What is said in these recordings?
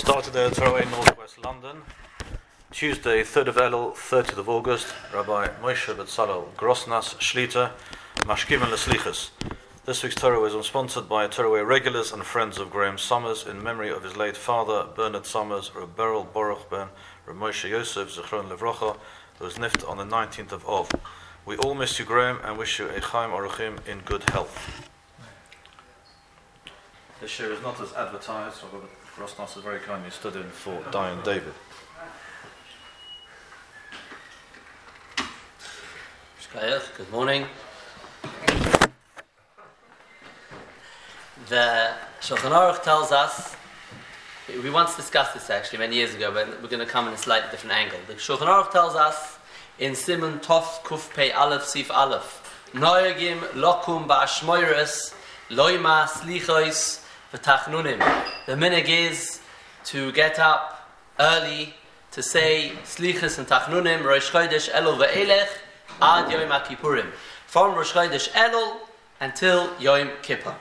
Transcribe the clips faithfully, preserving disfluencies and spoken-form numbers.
Started there at Torah, Northwest London. Tuesday, third of Elul, thirtieth of August. Rabbi Moshe Betzalel Grossnas Shlita, Mashkiven Leslichas. This week's Torah is sponsored by Torah regulars and friends of Graham Summers in memory of his late father, Bernard Summers, Reb Beryl Baruch Ben, Reb Moshe Yosef Zichron Levrocha, who was nift on the nineteenth of Av. We all miss you, Graham, and wish you a Chaim Aruchim in good health. This year is not as advertised, so Grossnas has very kindly stood in for Diane David. Good morning. The Shulchan Aruch tells us, we once discussed this actually many years ago, but we're going to come in a slightly different angle. The Shulchan Aruch tells us in Simon Tov Kuf Pei Aleph Sif Aleph, Noyagim Lokum Ba'ashmoyres Loima Slichois V'Tachnunim. The minhag is to get up early to say Slichos and Tachnunim, Rosh Chodesh Elul Ve'elech Ad Yom HaKippurim, from Rosh Chodesh Elul until Yom Kippur.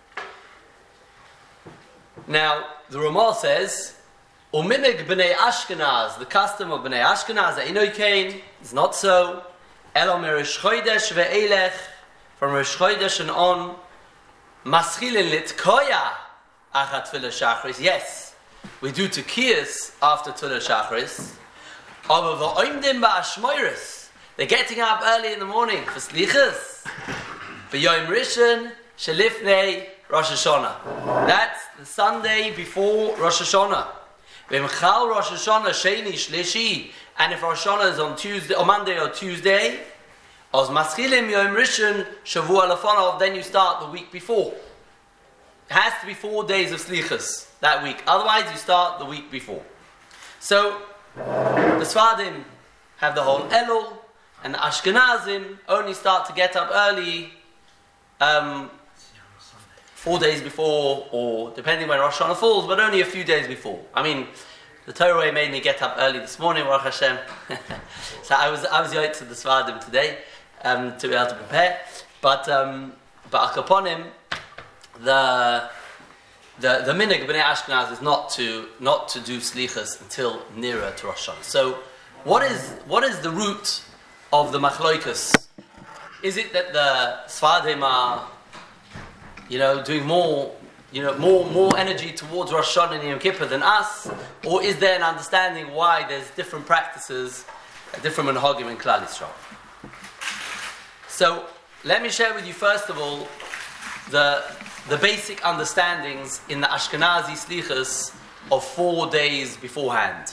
Now, the Ramah says, Uminig b'nei Ashkenaz, the custom of b'nei Ashkenaz, Einoy Kain, is not so. Elom Rosh Chodesh ve'elech, from Rosh Chodesh and on, Maschilin litkoya achat tefillah shachris. Yes, we do tekiyas after tefillah shachris. Aber v'oimdim ba'ashmoyres, they're getting up early in the morning for slichas. V'yom rishon shelifnei Rosh Hashanah. That's the Sunday before Rosh Hashanah. V'mchal Rosh Hashanah sheni shlishi, and if Rosh Hashanah is on Tuesday, or Monday or Tuesday, os maschilim yom rishon shavua lefanov, then you start the week before. It has to be four days of slichas that week. Otherwise, you start the week before. So the Sfadim have the whole Elul, and the Ashkenazim only start to get up early um, four days before, or depending when Rosh Hashanah falls, but only a few days before. I mean, the Torah made me get up early this morning, Baruch Hashem. So I was I was yoked to the Sfadim today um, to be able to prepare. But um, but Akaponim, the the the minhag b'nei Ashkenaz is not to not to do slichas until nearer to Rosh Hashanah. So what is what is the root of the machloikus? Is it that the Sfadim are, you know, doing more, you know, more more energy towards Rosh Hashanah and Yom Kippur than us, or is there an understanding why there's different practices, different minhagim in Klal Yisrael? So let me share with you first of all the the basic understandings in the Ashkenazi slichas of four days beforehand.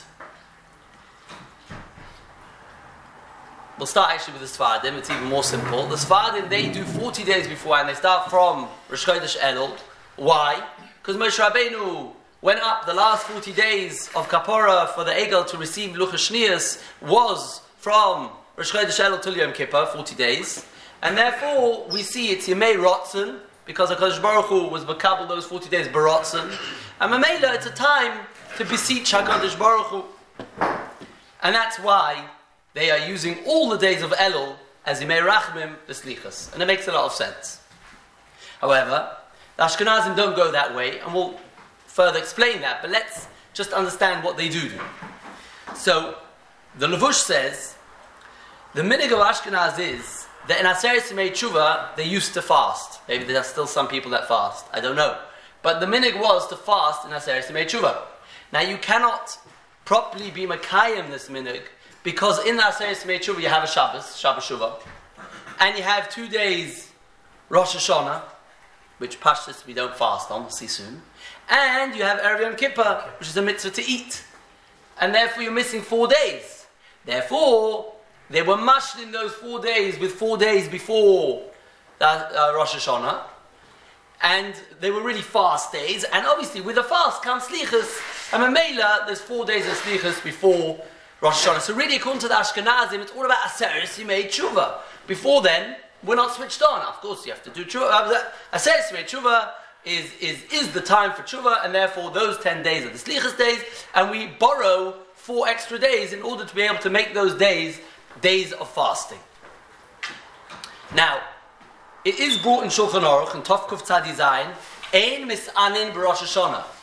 We'll start actually with the Sfadim. It's even more simple. The Sfadim, they do forty days beforehand. They start from Rosh Chodesh Elul. Why? Because Moshe Rabbeinu went up the last forty days of Kapora for the Egel to receive Luchas Shniyos was from Rosh Chodesh Elul till Yom Kippur, forty days. And therefore, we see it's Yemei Rotzen, because HaKadosh Baruch Hu was Makabel those forty days Barotzen. And Mamela, it's a time to beseech HaKadosh Baruch Hu. And that's why they are using all the days of Elul as Yemei Rachmim V'Slichas. And it makes a lot of sense. However, the Ashkenazim don't go that way, and we'll further explain that, but let's just understand what they do do. So, the Levush says, the minhag of Ashkenaz is that in Aseret Yemei Tshuva, they used to fast. Maybe there are still some people that fast, I don't know. But the minhag was to fast in Aseret Yemei Tshuva. Now, you cannot properly be Makayim this minhag, because in the Aseret Yemei Tshuva you have a Shabbos, Shabbos Shuvah, and you have two days Rosh Hashanah, which Pashtus we don't fast on, we'll see soon, and you have Erev Yom Kippur, which is a mitzvah to eat, and therefore you're missing four days. Therefore, they were mashlim those four days with four days before that, uh, Rosh Hashanah, and they were really fast days, and obviously with a fast comes slichas, and Mamela, there's four days of slichas before Rosh Hashanah. So really, according to the Ashkenazim, it's all about Aseret Yemei Tshuva. Before then, we're not switched on. Of course, you have to do tshuva. Aseret Yemei Tshuva is, is, is the time for tshuva, and therefore those ten days are the slichas days, and we borrow four extra days in order to be able to make those days days of fasting. Now, it is brought in Shulchan Aruch, in Tov Kuf Tzadi Zayin, Ein Misanin B'Rosh Hashanah.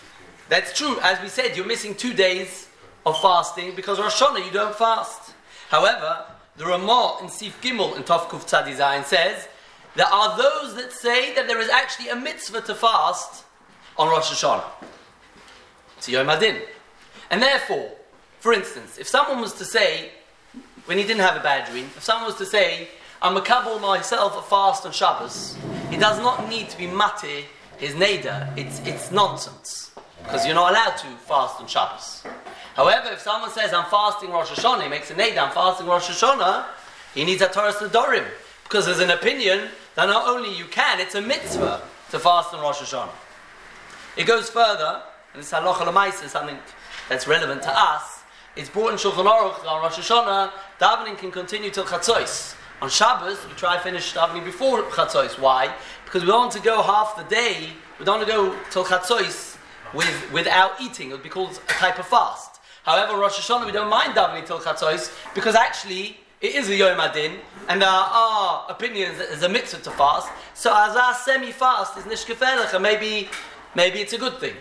That's true. As we said, you're missing two days of fasting because Rosh Hashanah you don't fast. However, the Ramah in Sif Gimel in Tov Kuf Tzadi Zayin says there are those that say that there is actually a mitzvah to fast on Rosh Hashanah. It's Yom Adin. And therefore, for instance, if someone was to say, when he didn't have a bad dream, if someone was to say, I'm makabel myself a fast on Shabbos, he does not need to be mateh his neder. It's, it's nonsense. Because you're not allowed to fast on Shabbos. However, if someone says, I'm fasting Rosh Hashanah, he makes a neder, I'm fasting Rosh Hashanah, he needs a Torah Sidorim. Because there's an opinion that not only you can, it's a mitzvah to fast on Rosh Hashanah. It goes further, and this halacha l'maisa is something that's relevant to us. It's brought in Shulchan Aruch on Rosh Hashanah, davening can continue till Chatzos. On Shabbos, we try to finish davening before Chatzos. Why? Because we don't want to go half the day, we don't want to go till Chatzos with, without eating. It would be called a type of fast. However, Rosh Hashanah, we don't mind davening till Chatzos, because actually, it is a Yom Adin, and there are opinions that there's a mitzvah to fast. So as our semi-fast is nishkefelech, and maybe, maybe it's a good thing.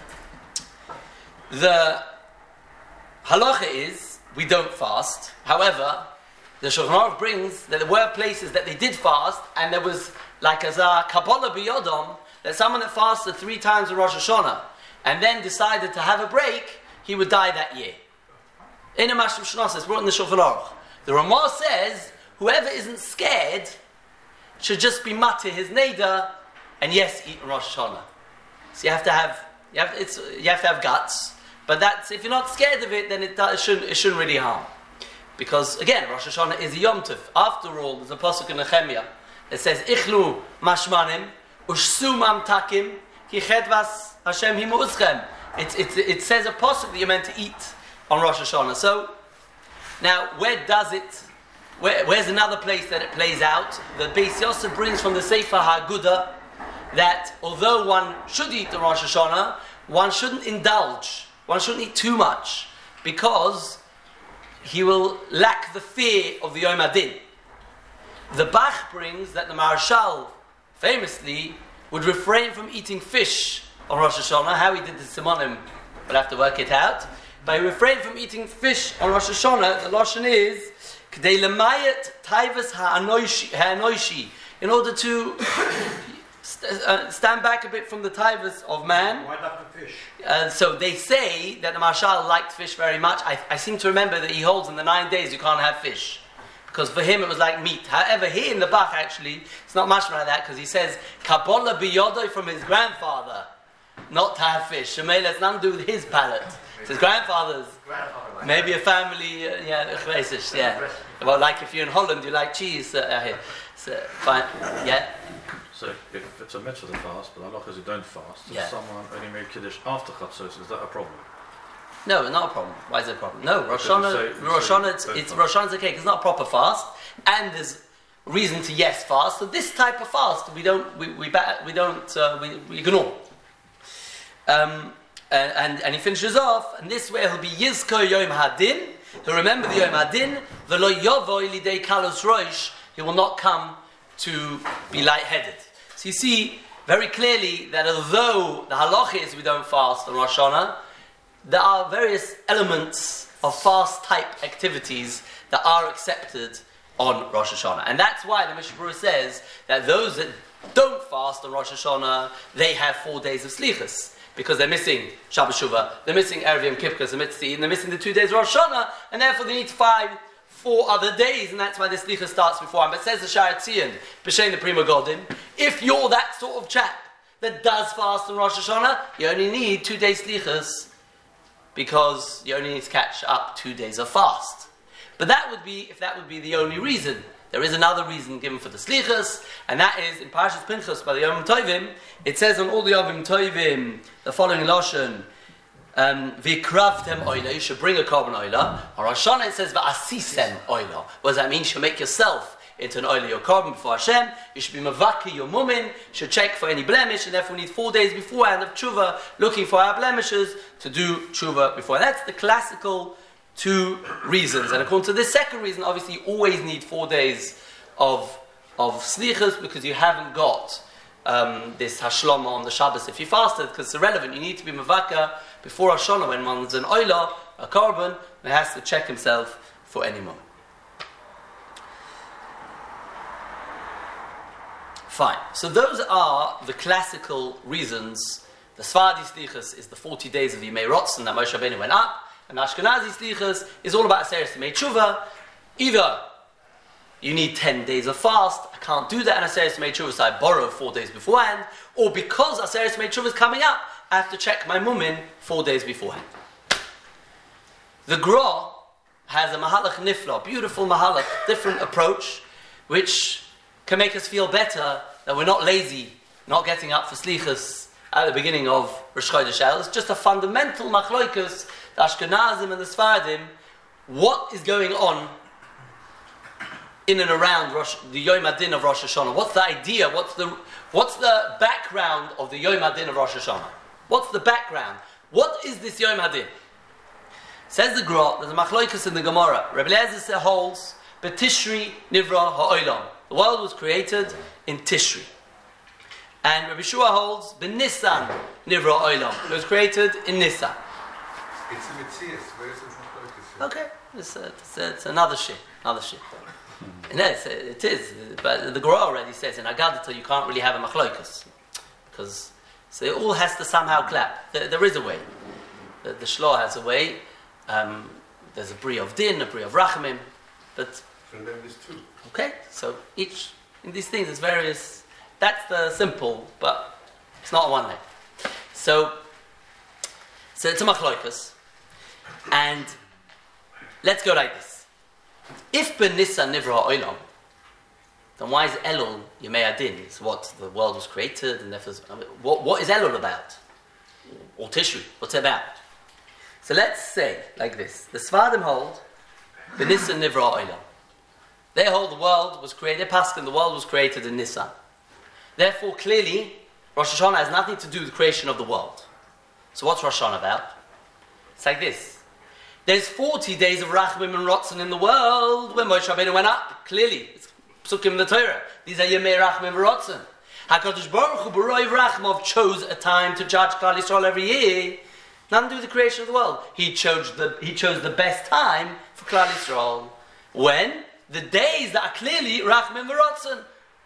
The halacha is, we don't fast. However, the Shulchan Aruch brings that there were places that they did fast, and there was like as a Kabbalah b'yodom, that someone that fasted three times in Rosh Hashanah, and then decided to have a break, he would die that year. In a Mashlim Shnos, it's brought in the Shulchan Aruch. The Ramah says, whoever isn't scared should just be mateh his neder, and yes, eat in Rosh Hashanah. So you have to have, you have, it's, you have to have guts. But that's, if you're not scared of it, then it, it shouldn't, it shouldn't really harm. Because again, Rosh Hashanah is a Yom Tov. After all, there's a pasuk in Nehemiah that says, "Ichlu mashmanim ushsu mamtakim ki chedvas Hashem himu uschem." It it it says a pasuk that you're meant to eat on Rosh Hashanah. So now, where does it? Where, where's another place that it plays out? The Beis Yosef brings from the Sefer HaGuda that although one should eat the Rosh Hashanah, one shouldn't indulge. One shouldn't eat too much because he will lack the fear of the Yom Adin. The Bach brings that the Maharshal famously would refrain from eating fish on Rosh Hashanah. How he did the Simonim, we'll have to work it out. But he refrained from eating fish on Rosh Hashanah. The Lashon is K'dei lemayet taivas ha'anoishi, in order to st- uh, stand back a bit from the taivas of man. Why not the fish? Uh, so they say that the Marshal liked fish very much. I, I seem to remember that he holds in the nine days you can't have fish, because for him it was like meat. However, here in the Bach actually, it's not much like that, because he says Kabbalah biyodoi from his grandfather, not to have fish. Shemay, let's not do with his palate. It's his grandfather's. Grandfather. Maybe a family, uh, yeah, yeah. Well, like if you're in Holland, you like cheese. Uh, here. So, fine, yeah. So if it's a mitzvah to fast, but halachas who don't fast, if Yeah. someone only made kiddush after chatzos, is that a problem? No, not a problem. Why is it a problem? No, Rosh Because Hashanah, you say- you Rosh say Hashanah, it's, don't it's fast. Rosh Hashanah's okay. It's not a proper fast, and there's reason to yes fast. So this type of fast, we don't, we we, ba- we don't, uh, we, we ignore. Um, and, and and he finishes off, and this way he'll be Yizko Yom Hadin. He'll remember the Yom Hadin. V'lo yovo lidei kalos roish. He will not come to be lightheaded. So you see very clearly that although the halacha is we don't fast on Rosh Hashanah, there are various elements of fast type activities that are accepted on Rosh Hashanah. And that's why the Mishnah Berurah says that those that don't fast on Rosh Hashanah, they have four days of Slichus. Because they're missing Shabbat Shuvah, they're missing Erev Yom Kippur, the mitzvah, and they're missing the two days of Rosh Hashanah, and therefore they need to find four other days, and that's why the Slichus starts before. But says the Sha'ar Tzion, B'Shem the Prima Godim, if you're that sort of chap that does fast on Rosh Hashanah, you only need two days Slichus, because you only need to catch up two days of fast. But that would be, if that would be the only reason. There is another reason given for the Slichus, and that is in Parashas Pinchas by the Yom Tovim. It says on all the Yom Tovim the following lashon: "V'kravtem oila." You should bring a carbon oila. On Rosh Hashanah it says "V'asisem oila." What does that mean? You should make yourself into an oila, your carbon before Hashem. You should be mavaki your mumin. You should check for any blemish, and therefore we need four days beforehand of tshuva, looking for our blemishes to do tshuva before. And that's the classical two reasons, and according to this second reason, obviously you always need four days of of slichus because you haven't got um, this Hashlama on the Shabbos if you fasted, because it's irrelevant. You need to be Mavaka before Hashanah when one's an Oila, a Korban, he has to check himself for any moment. Fine. So those are the classical reasons. The Sfardi Slichus is the forty days of Yimei Rotzen that Moshe Rabbeinu went up, and the Ashkenazi Slichus is all about Aseret Yimei Tshuva. Either you need ten days of fast, I can't do that in Aseret Yimei Tshuva, so I borrow four days beforehand, or because Aseret Yimei Tshuva is coming up, I have to check my mumin four days beforehand. The Gra has a Mahalach Nifla, beautiful Mahalach, different approach, which can make us feel better that we're not lazy, not getting up for Slichus at the beginning of Rosh Chodesh El. It's just a fundamental Machloikus, the Ashkenazim and the Sfardim, what is going on in and around Rosh, the Yom Adin of Rosh Hashanah. What's the idea? What's the what's the background of the Yom Adin of Rosh Hashanah? What's the background? What is this Yom Adin? Says the Gra, there's a Machloikus in the Gemara. Rebbe Eliezer holds, B'Tishri Nivra Ha'olam. The world was created in Tishri. And Rabbi Shua holds, B'Nissan Nivra Ha'olam. It was created in Nissan. It's a Metzias. Where is it? Okay, it's, a, it's, a, it's another shit. Another shit. No, it's, it is, but the Gra already says in Agadita you can't really have a machloikus, because so it all has to somehow clap. There, there is a way. The, the Shloh has a way. Um, there's a bri of din, a bri of rachamim, but So then there's two. okay. So each in these things is various. That's the simple, but it's not one way. So, so it's a machloikus, and let's go like this. If Ben Nissan Nivra Olam, then why is Elul Yemei Adin? It's what the world was created, and therefore, I mean, what, what is Elul about? Or Tishri, what's it about? So let's say like this: the Sfardim hold Ben Nissan Nivra Olam. They hold the world was created. Paskin, the world was created in Nissan. Therefore, clearly, Rosh Hashanah has nothing to do with the creation of the world. So what's Rosh Hashanah about? It's like this. There's forty days of Rachmim and Rotzen in the world when Moshe Rabbeinu went up. Clearly, it's Psukim in the Torah. These are Yemei Rachmim and Rotzen. HaKadosh Baruch Hu B'Roi Rachmov chose a time to judge Klal Yisrael every year. Nothing to do with the creation of the world. He chose the He chose the best time for Klal Yisrael. When? The days that are clearly Rachmim and Rotzen.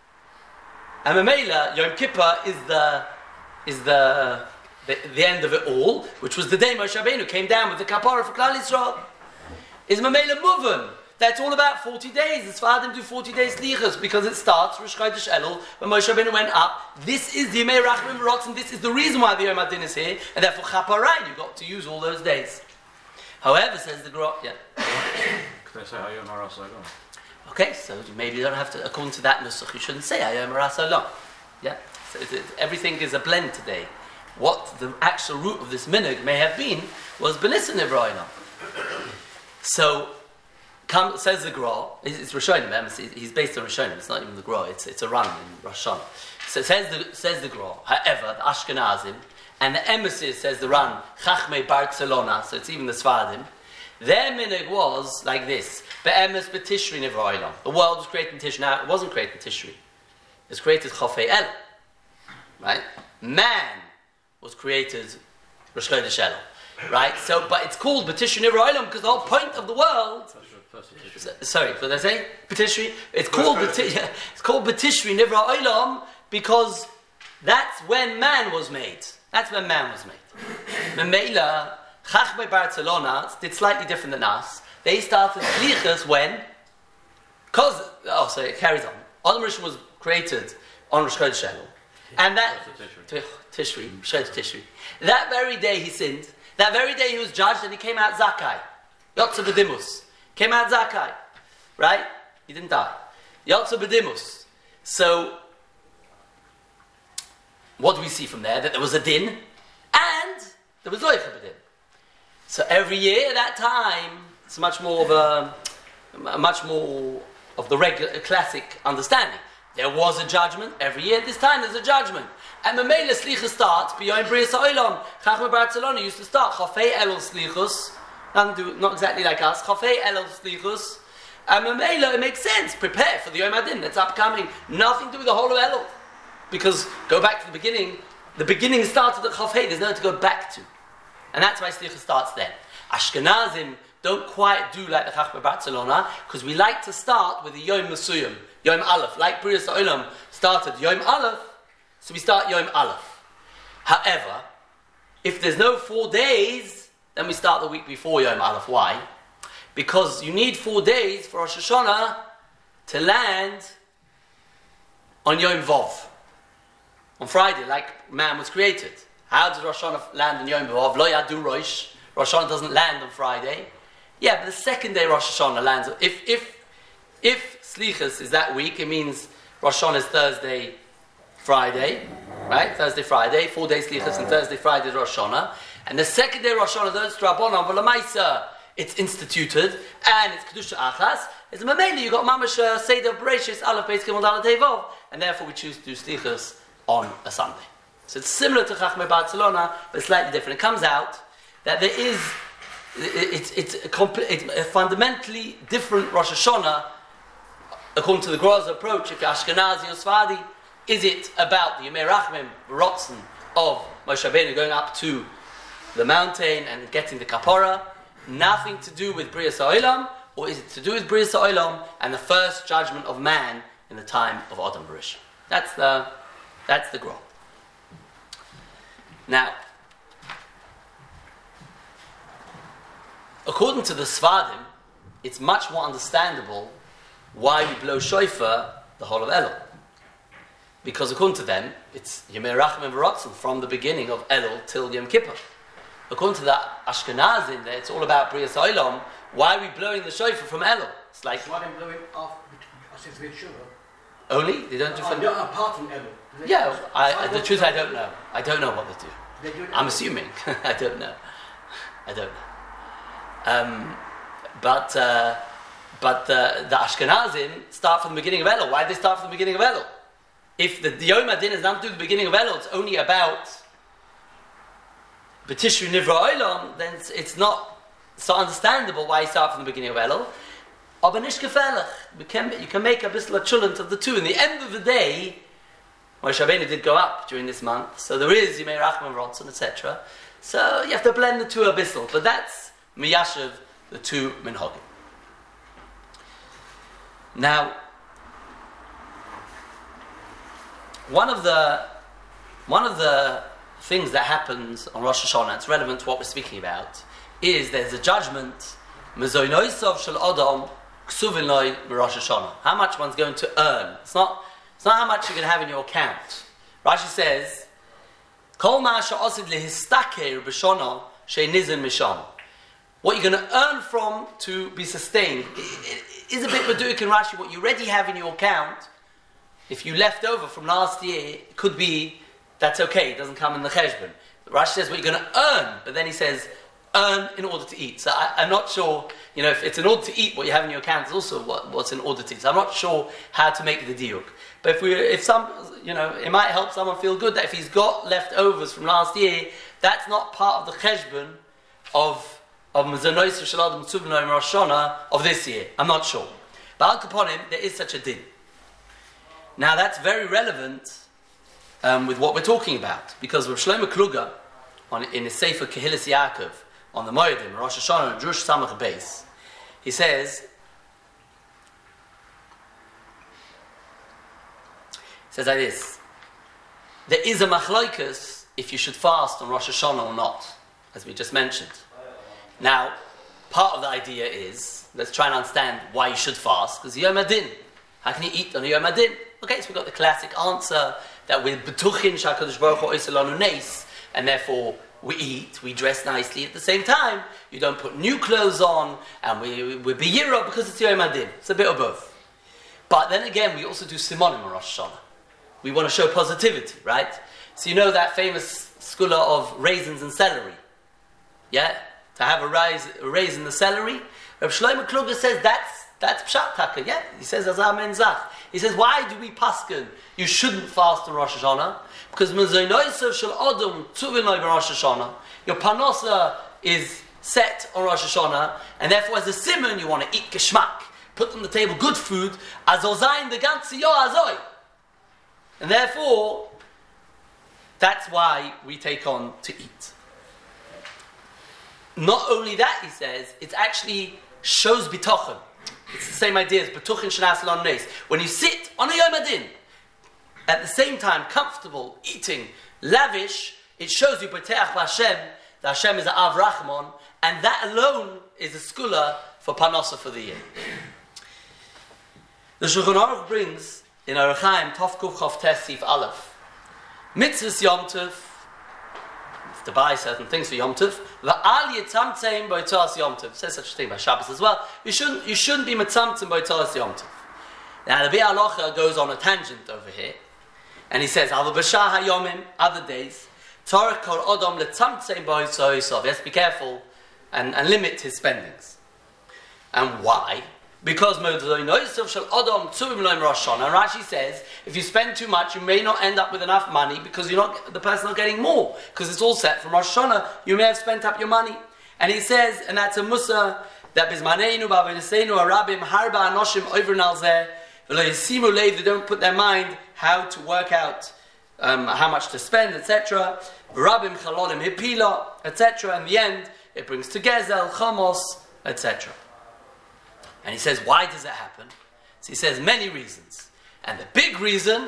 And Mamela, Yom Kippur is the is the The, the end of it all, which was the day Moshe Rabbeinu came down with the kapara for Klal Yisrael, is Mamela Muvan. That's all about forty days. The Sfardim do forty days Slichus because it starts Rosh Chodesh Elul when Moshe Rabbeinu went up. This is the Yemei Rachmim V'Rotzen. This is the reason why the Yom Adin is here, and therefore Chaparai, you got to use all those days. However, says the Gra, yeah. Can I say Hayom Haras Olam? Okay, so maybe you don't have to. According to that nusach, you shouldn't say Hayom Haras Olam. Yeah. So it, it, everything is a blend today. What the actual root of this minhag may have been was B'Nissan Nivra Olam. So, come, says the Gra, it's, it's Rishonim, he's based on Rishonim, it's not even the Gra, it's, it's a run in Rosh Hashanah. So says the, says the Gra, however, the Ashkenazim, and the emissaries, says the run, Chachmei Barcelona, so it's even the Sfardim, their minhag was like this, Be'emes B'Tishri Nivra Olam. The world was created in Tishri. Now, it wasn't created in Tishri. It was created Chofei El. Right? Man was created Rosh Chodesh Elul, right? So, but it's called B'Tishri Nivra Olam because the whole point of the world. So, sorry, what did I say? B'Tishri. It's called B'Tishri. Yeah, it's called B'Tishri Nivra Olam because that's when man was made. That's when man was made. Memela Chachmei Barcelona did slightly different than us. They started Slichus when, because oh, so it carries on. Adam Rishon was created on Rosh Chodesh Elul. And that Tishri, Shosh Tishri. That very day he sinned. That very day he was judged, and he came out Zakai. Yotze B'Dimus came out Zakai, right? He didn't die. Yotze B'Dimus. So, what do we see from there? That there was a din, and there was Loicha B'Din. So every year at that time, it's much more of a, much more of the regular classic understanding. There was a judgment every year. This time there's a judgment. And Mamela Slichus starts beyond B'Ris Ha'olam. Chachmei Barcelona used to start Chafei Elul Slichus. Nothing to do, not exactly like us. Chafei Elul Slichus. And Mamela, it makes sense. Prepare for the Yom Adin that's upcoming. Nothing to do with the whole of Elul. Because go back to the beginning, the beginning started at Chaf Hey, there's nothing to go back to. And that's why Slichus starts then. Ashkenazim don't quite do like the Chachma Barcelona, because we like to start with the Yom Mesuyim, Yom Aleph. Like Brias Olam started Yom Aleph, so we start Yom Aleph. However, if there's no four days, then we start the week before Yom Aleph. Why? Because you need four days for Rosh Hashanah to land on Yom Vov, on Friday, like man was created. How does Rosh Hashanah land on Yom Vov? Lo Yadu Rosh. Rosh Hashanah doesn't land on Friday. Yeah, but the second day Rosh Hashanah lands. If if if Slichus is that week, it means Rosh Hashanah is Thursday, Friday, right? Thursday, Friday, four days Slichus, and Thursday, Friday is Rosh Hashanah. And the second day Rosh Hashanah, those Rabbanon, V'lamaisa, it's instituted, and it's Kedusha Achas. It's Mameli, you got Mamash uh, Seder Bereshis, Aleph Beis Gimel Dalet Hey Vov, and therefore we choose to do Slichus on a Sunday. So it's similar to Chachmei Barcelona, but slightly different. It comes out that there is, it's, it's, a, compl- it's a fundamentally different Rosh Hashanah, according to the Groza approach. If you're Ashkenazi or Sfadi, is it about the Yemei Rachmim, Rotzen of Moshe Rabbeinu going up to the mountain and getting the Kapora? Nothing to do with Brias Ha'olam, or is it to do with Brias Ha'olam and the first judgment of man in the time of Adam Barishon? That's the, that's the Groza. Now, according to the Sfadim, it's much more understandable why we blow shofar the whole of Elul. Because according to them, it's Yemei Rachmim V'Rotzen from the beginning of Elul till Yom Kippur. According to the Ashkenazim, there it's all about Brias Ha'olam. Why are we blowing the shofar from Elul? It's like why they blow it off since we should. Only they don't do. Oh, no, apart from Elul. Yeah, I, the truth I don't know. I don't know what they do. They do I'm assuming. I don't know. I don't know. Um, but uh, but uh, the Ashkenazim start from the beginning of Elul. Why do they start from the beginning of Elul? If the Yom Adin is not to the beginning of Elul, it's only about B'Tishri Nivra Olam, then it's, it's not so understandable why you start from the beginning of Elul. Aber nicht gefährlich. You can, you can make a bissel chulent of the two. In the end of the day, Moshe Rabbeinu did go up during this month, so there is Yemei Rachman Rotzen, et cetera. So you have to blend the two a bissel, but that's Miyashiv, the two Minhagim. Now, one of the one of the things that happens on Rosh Hashanah, it's relevant to what we're speaking about, is there's a judgment, Mezoinoisov shel Adam ksuvin loi b'Rosh Hashanah. How much one's going to earn. It's not, it's not how much you're going to have in your account. Rashi says, Kol ma she'osid lehistaker b'shana she'nizin misham. What you're going to earn from to be sustained is a bit Meduik in Rashi. What you already have in your account, if you left over from last year, it could be, that's okay, it doesn't come in the cheshbon. Rashi says what you're going to earn, but then he says, earn in order to eat. So I, I'm not sure, you know, if it's in order to eat, what you have in your account is also what, what's in order to eat. So I'm not sure how to make the diuk. But if we, if some, you know, it might help someone feel good that if he's got leftovers from last year, that's not part of the cheshbon of of Mezonos Shel Adam Tzuvnoi Rosh Hashanah of this year. I'm not sure. But Al Kaponim, there is such a din. Now that's very relevant um, with what we're talking about, because with Shlomo Kluger, on, in his Sefer Kehillas Yaakov, on the Moedim, Rosh Hashanah, and Drush Samach Beis, he says, he says like this, there is a machloikus if you should fast on Rosh Hashanah or not, as we just mentioned. Now, part of the idea is, let's try and understand why you should fast, because Yom Adin. How can you eat on Yom Adin? Okay, so we've got the classic answer that we're betuchin shakadosh baruch hu oisel lanu neis, and therefore we eat, we dress nicely. At the same time, you don't put new clothes on, and we, we're biyira because it's Yom Adin. It's a bit of both. But then again, we also do simonim on Rosh Hashanah. We want to show positivity, right? So you know that famous skula of raisins and celery? Yeah? To have a, rise, a raisin in the celery? Rav Shlomo Kluger says that's that's pshat taka. Yeah, he says azam en zach. He says, why do we paskin? You shouldn't fast on Rosh Hashanah because mezonoisav shel adam tuvinoi b'Rosh Hashanah. Your panosa is set on Rosh Hashanah, and therefore, as a simon, you want to eat geschmack, put on the table good food. As ozayin the ganze yo azoi. And therefore, that's why we take on to eat. Not only that, he says, it actually shows bitochen. It's the same idea as bituchen shenas lon nes. When you sit on a Yom Adin, at the same time, comfortable, eating, lavish, it shows you B'teach Hashem, that Hashem is an Av Rachman, and that alone is a skula for Parnasa for the year. The Shulchan Aruch brings in Orach Chaim Tov Kuf Chof Tes Sif Aleph, mitzvahs Yom Tov, to buy certain things for Yom Tov, v'al yitzamtzim b'yitzalas Yom Tov. Says such a thing by Shabbos as well. You shouldn't, you shouldn't be mitzamtzim b'yitzalas Yom Tov. Now the Bi'al Halacha goes on a tangent over here, and he says, "Al b'shah hayomim, other days, Torah kol odom letzamtzim b'yitzalas." He has to be careful and, and limit his spendings. And why? Because and Rashi says, if you spend too much, you may not end up with enough money because you're not the person not getting more, because it's all set from Rosh Hashanah. You may have spent up your money. And he says, and that's a musa that bismaneinu ba'avodesenu arabim harba anoshim over nalzeh v'lo yisimu leiv. They don't put their mind how to work out um, how much to spend, et cetera. Rabim chalolim hipila, et cetera. In the end, it brings to gezel, chamos, et cetera. And he says, why does that happen? So he says many reasons. And the big reason,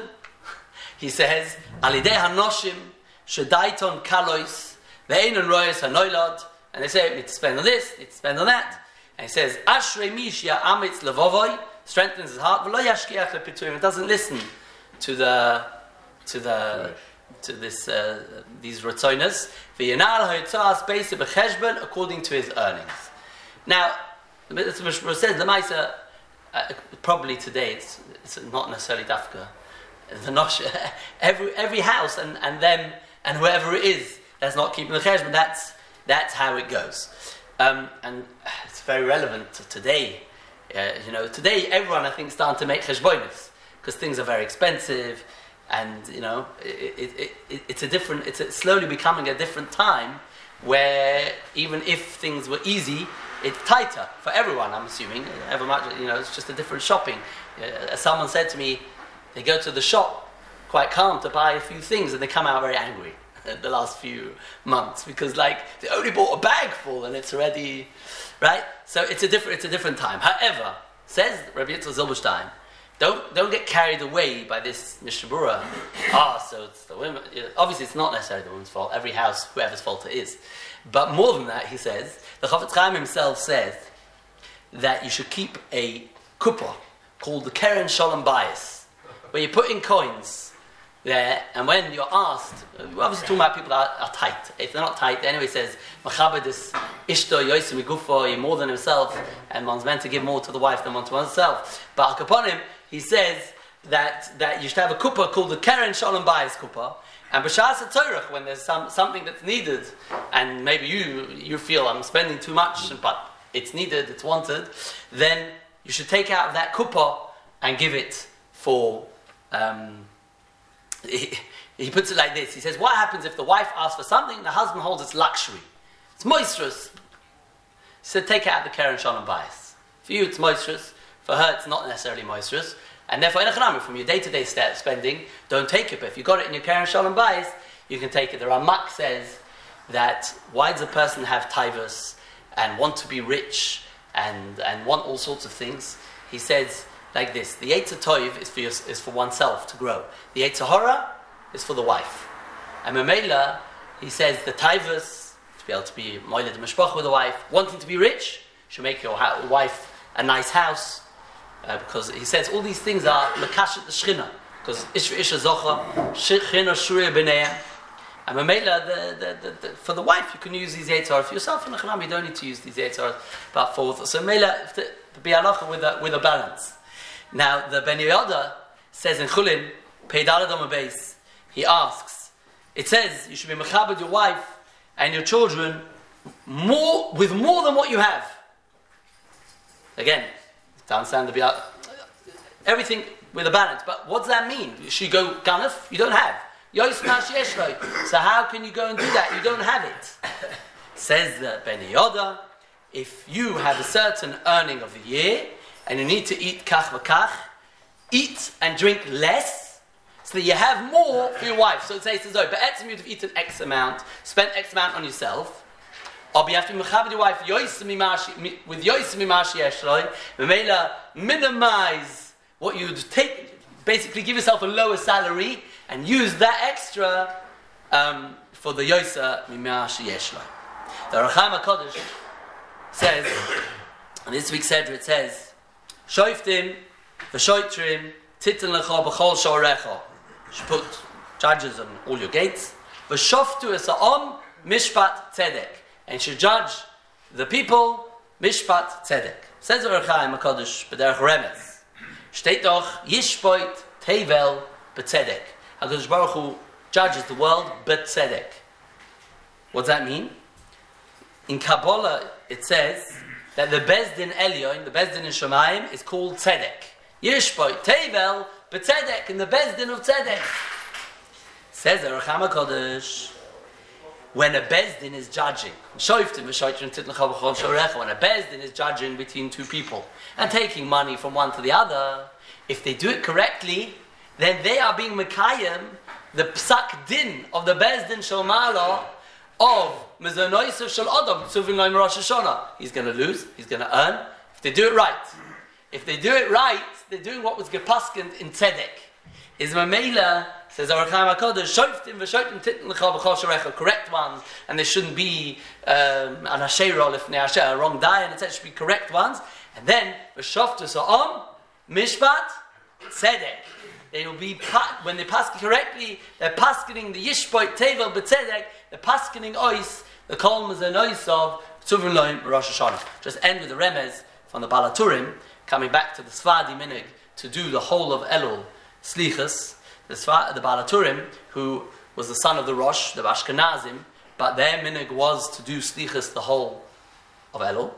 he says, Alidei hanoshim shedaiton kalois ve'enon royes hanoilad. And they say, we need to spend on this, need to spend on that. And he says, Ashrei mish ya'amitz levovoi, strengthens his heart, v'lo yashkiach lepituim. It doesn't listen to the, to the, to this, uh, these rotzonas. V'yanal ha'yitzah space b'cheshbon, according to his earnings. Now, the Mishra says the Maisa, uh, probably today it's, it's not necessarily dafka. The nosh, every every house and, and them and whoever it is that's not keeping the cheshbon, that's that's how it goes, um, and it's very relevant to today. Uh, you know, today everyone I think is starting to make cheshbonos because things are very expensive, and you know it, it, it, it's a different. It's a, slowly becoming a different time where even if things were easy, it's tighter for everyone, I'm assuming. Ever much, you know, it's just a different shopping. Uh, someone said to me, they go to the shop quite calm to buy a few things and they come out very angry the last few months because, like, they only bought a bag full and it's already, right? So it's a different, it's a different time. However, says Rabbi Yitzchak Zilberstein, don't don't get carried away by this Mishnah Berurah. Ah, so it's the women. You know, obviously, it's not necessarily the woman's fault. Every house, whoever's fault it is. But more than that, he says, the Chafetz Chaim himself says that you should keep a kuppah called the Keren Shalom Bayis, where you put in coins there, and when you're asked, we're obviously talking about people that are, are tight. If they're not tight, anyway, says, Machabed is Ishto Yosim Gufo, more than himself, and one's meant to give more to the wife than one to oneself. But upon him, he says that, that you should have a kuppah called the Keren Shalom Bayis kuppah. And b'shas haTorah, when there's some, something that's needed, and maybe you you feel I'm spending too much, but it's needed, it's wanted, then you should take out of that kuppah and give it for. Um, he, he puts it like this. He says, "What happens if the wife asks for something and the husband holds its luxury? It's moisturous." He said, "Take it out of the Keren Shalom Bayis. For you, it's moisturous. For her, it's not necessarily moisturous." And therefore, in a from your day-to-day spending, don't take it. But if you got it in your Keren Shalom Bayis, you can take it. The Ramak says that why does a person have taivas and want to be rich and, and want all sorts of things? He says like this: the Yetzer Tov is for your, is for oneself to grow. The Yetzer Hara is for the wife. And Memela, he says the taivas to be able to be moiled mishpach with the wife, wanting to be rich, should make your ha- wife a nice house. Uh, because he says all these things are lekashet the shchina, because ish v'isha zocha shchina shuriya b'neiah, and Mamela, the, the, the, the, for the wife you can use these eitzar. For yourself in the chanam you don't need to use these eitzar, but for so Mamela to be halacha with a with a balance. Now the Ben Yehoyada says in Chulin Peidalad on base, he asks, it says you should be mechabed your wife and your children more with more than what you have. Again, to understand the everything with a balance. But what does that mean? Should you go ganef? You don't have. So how can you go and do that? You don't have it. Says the Ben Yehoyada, if you have a certain earning of the year and you need to eat kach v'kach, eat and drink less so that you have more for your wife. So it says, "Oh, but etzim you'd have eaten X amount, spent X amount on yourself." Or you have to be mechabed your wife with yoisim imashi eshloi. Memela minimize what you'd take. Basically, give yourself a lower salary and use that extra um, for the yoisa mimashi eshloi. The Rechaim HaKodesh says, in this week's Sedra, it says, "Shoiftim v'shoitrim titin lecha b'chol shorecha." You should put judges on all your gates. V'shoftu esa'om mishpat tzedek. And you should judge the people mishpat tzedek. Says the Rechaim HaKodesh b'derech remez. Steht doch yishpoit tevel b'tzedek. HaKadosh Baruch Hu judges the world b'tzedek. What does that mean? In Kabbalah it says that the Bezdin Elyon, the Bezdin in Shemayim, is called tzedek. Yishpoit tevel b'tzedek, in the Bezdin of tzedek. Says the Rechaim HaKodesh, when a Bezdin is judging, when a Bezdin is judging between two people and taking money from one to the other, if they do it correctly, then they are being Mekayim, the Psak Din of the Bezdin Shalmala of Mezonoisav Shal Adam, Tzuvin Loim Rosh Hashanah. He's going to lose, he's going to earn, if they do it right. If they do it right, they're doing what was gepaskend in Tzedek. Is Mamela, says our Rechaim HaKodesh, Shoftim v'shotim titin l'cha b'chol shorecha, correct ones, and there shouldn't be um, an asherah lifnei asher, a wrong die, and it should be correct ones. And then v'shoftu sa'om mishpat tzedek. They will be pa- when they pass correctly, they're paskening the yishpoit tevel b'tzedek. They're paskening ois, the kol is an ois of tzuvin loim Rosh Hashanah. Just end with the remez from the Balaturim, coming back to the Sfadi minig to do the whole of Elul Slichas, the, Sva, the Balaturim, who was the son of the Rosh, the Ashkenazim, but their minig was to do Slichas the whole of Elul.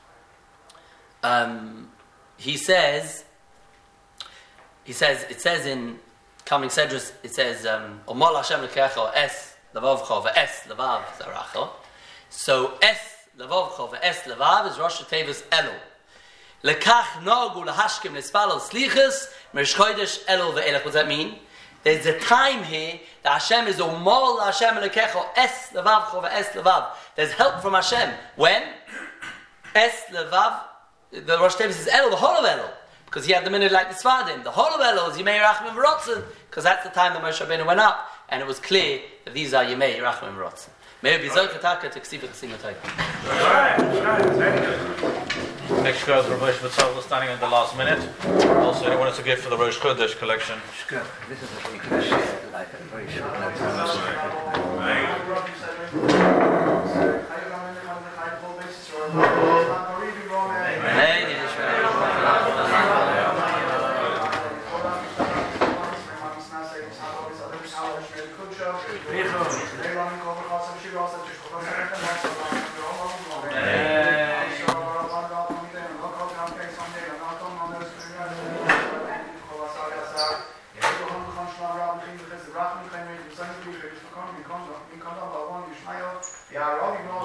Um, he says, he says, it says in coming Sedrus, it says, Omol Hashem lekecha es levavcha ve'es levav zaracha. So es levavcha ve'es levav is Rosh Hashanah Elul. Lekach nagu lahashkim nespalal slichas merish chodesh elul ve'elach. What does that mean? There's a time here that Hashem is umol Hashem lekecho es levavcho ve'es levav. There's help from Hashem. When? Es levav, the Rosh Hashanah says elul, the whole of elul. Because he had the minute like the Sfadim. The whole of elul is Yimei Rachmim V'rotzen. Because that's the time that Moshe Rabbeinu went up, and it was clear that these are Yimei Rachmim V'rotzen. May it be Zolkataka to Ksiva Ksima Next goes Rav Moshe Betzalel standing at the last minute. Also, he wanted to give for the Rosh Chodesh collection. Good. This is a you can share like a very short Ja, Robbie